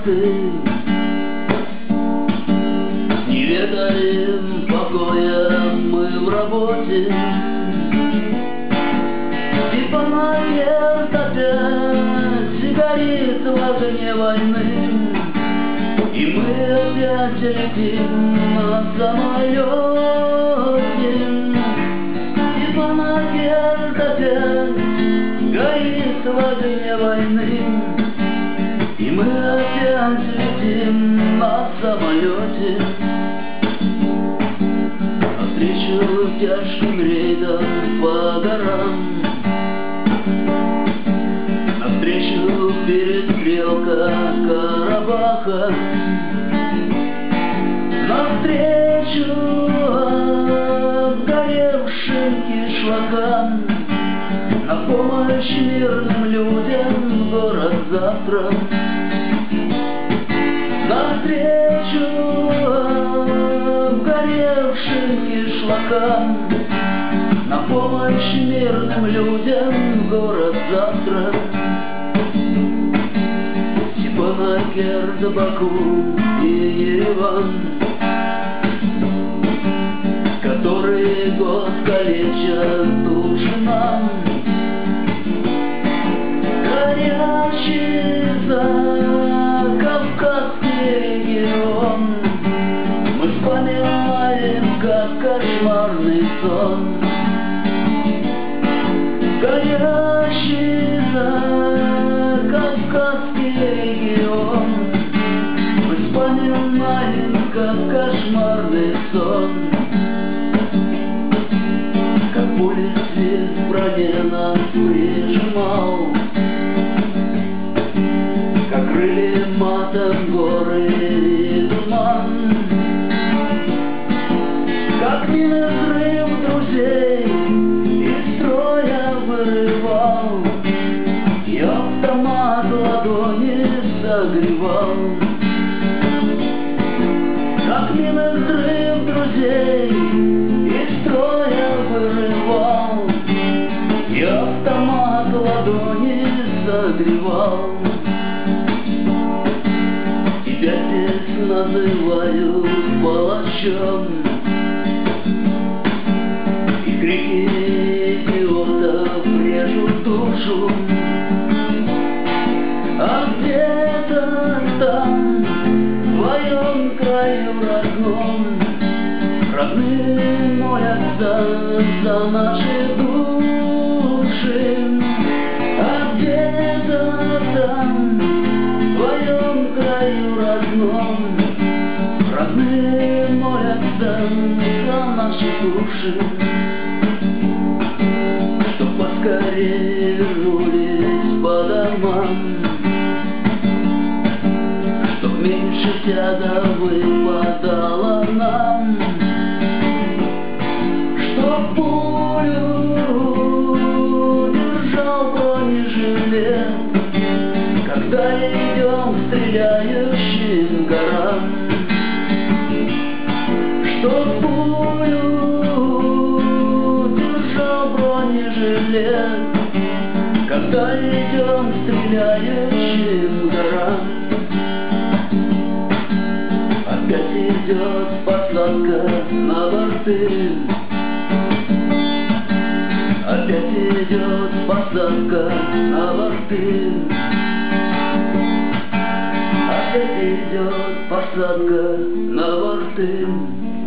борты. Не ведаем покоя мы в работе. Степанакерт опять сигарет в огне войны, и мы опять летим на самолете. Степанакерт опять горит в огне войны, и мы опять летим на самолете. Навстречу тяжким рейдам по горам, навстречу перестрелка Карабаха, навстречу обгоревшим кишлакам, на помощь мирным людям город завтра. Навстречу обгоревшим кишлакам, на помощь мирным людям город завтра. Степанакерт, Баку и Ереван, который год калечат души нам. Горячий закавказский регион мы вспоминаем, как кошмарный сон. Горящий закавказский регион мы вспоминаем, как кошмарный сон. Как пули свист в броне нас прижимал, как крыли матом горы и туман, как мины взрыв друзей из строя вырывал, и автомат ладони согревал. Как мины взрыв друзей из строя вырывал, и автомат ладони согревал. Тебя здесь называют палачом, и крики идиотов режут душу. А где-то там, в твоем краю родном, родные молятся за наши души. А где-то там, в твоем краю родном, родные молятся за наши души. Чтоб поскорее вернулись по домам, чтоб меньше тяга выпадала нам, чтоб пулю держал бронежилет, когда идем к стреляющим горам. Чтоб пулю держал бронежилет, когда идем к стреляющим горам. Опять идет посадка на борты, опять идет посадка на борты, опять идет посадка на борты.